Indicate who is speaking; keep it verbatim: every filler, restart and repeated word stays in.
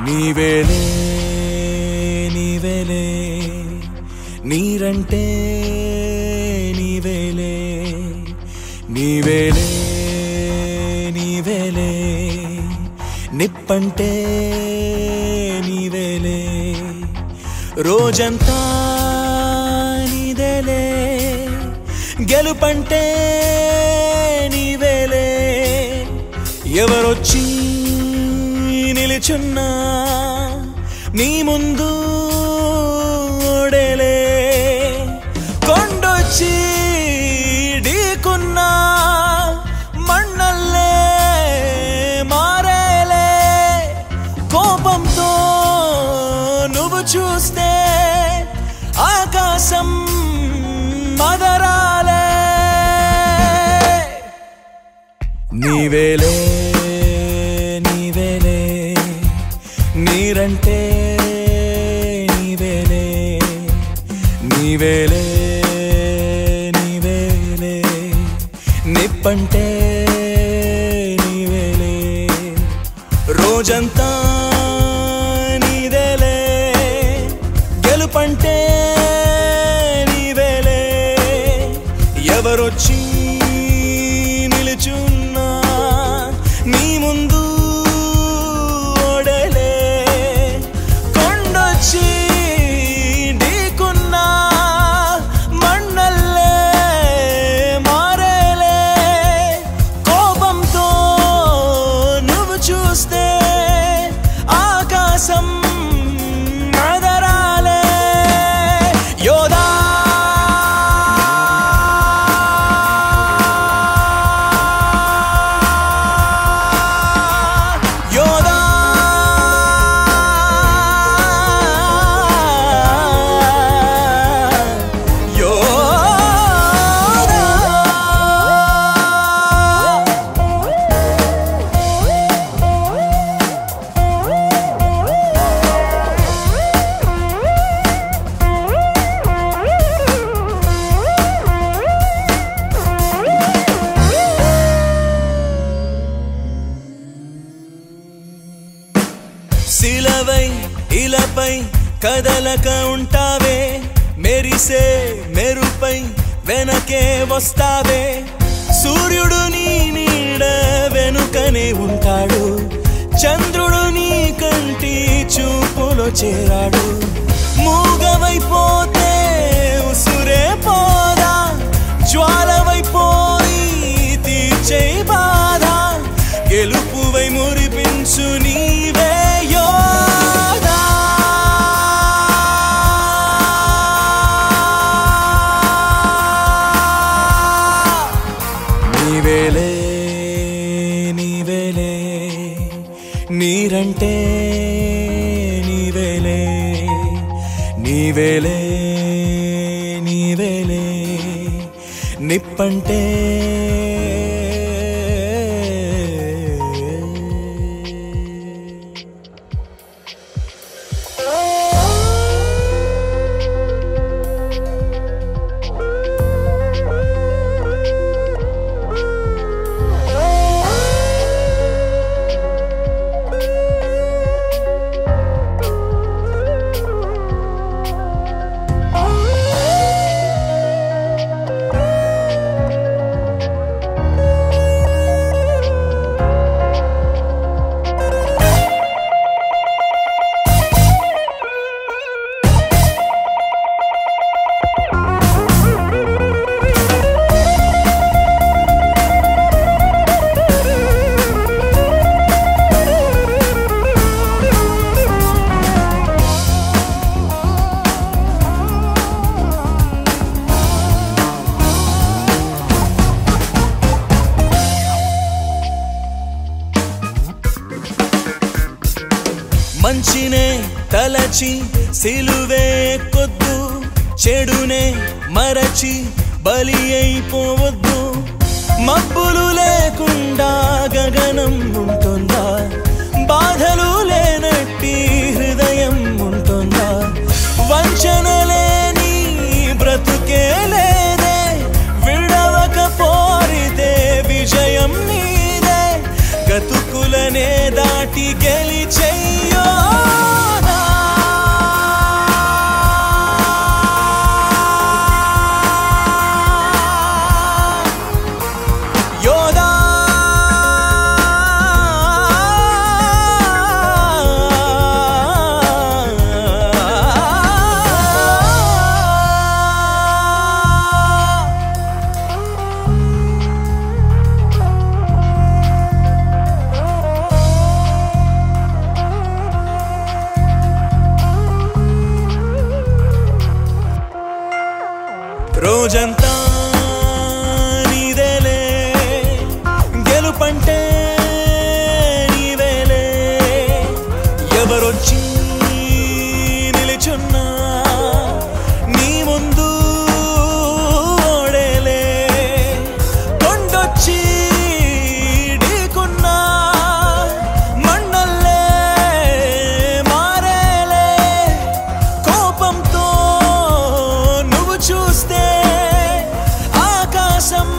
Speaker 1: నీవేలే నీవేలే నీరంటే నీవేలే నీవేలే నీవేలే నిప్పంటే నీవేలే రోజంతా నీదేలే గెలుపంటే నీవేలే ఎవరొచ్చి నిలుచున్నా నీ ముందు ఓడేలే కొండొచ్చి ఢీకున్నా మన్నల్లే మారేలే కోపంతో నువ్వు చూస్తే ఆకాశం మదరాలే నీవేలే నీవేలే నీరంటే నీవేలే నీవేలే నీవేలే నిప్పంటే నీవేలే రోజంతా నీదేలే గెలుపంటే నీవేలే ఎవరొచ్చి నిలుచున్నా నీ ముందు ఓడలే కొండొచ్చి ఢీకున్నా మన్నల్లే మారేలే కోపంతో నువ్వు చూస్తే ఆకాశం మదరాలే యోధా శిలవై ఇలపై కదలక ఉంటావే మెరిసే మెరుపై వెనకే వస్తావే సూర్యుడు నీ నీడ వెనుకనే ఉంటాడు చంద్రుడు నీ కంటి చూపులో చేరాడు మూగవైపోతే ఉసురే పోదా జ్వాలవైపోయి తీర్చే బాధ గెలుపువై మురిపించు నీవే యోధా నీవేలే నీవేలే నీరంటే నీవేలే నీవేలే నీవేలే నిప్పంటే మంచినే తలచి సిలువే కొద్దు చెడునే మరచి బలి అయిపోవద్దు మబ్బులు లేకుండా గగనం ఉంటుందా బాధలు లేనట్టి హృదయం ఉంటుందా వంచన లేని బ్రతుకే లేదే విడవక పోరితే విజయం నీదే గతుకులనే దాటి గెలిచెయ్యో గెలుపంటే నీవేలే ఎవరొచ్చి నిలిచున్నా నీ ముందు ఓడేలే కొండొచ్చి ఢీకున్నా మన్నల్లే మారేలే కోపంతో నువ్వు చూస్తే ఆకాశం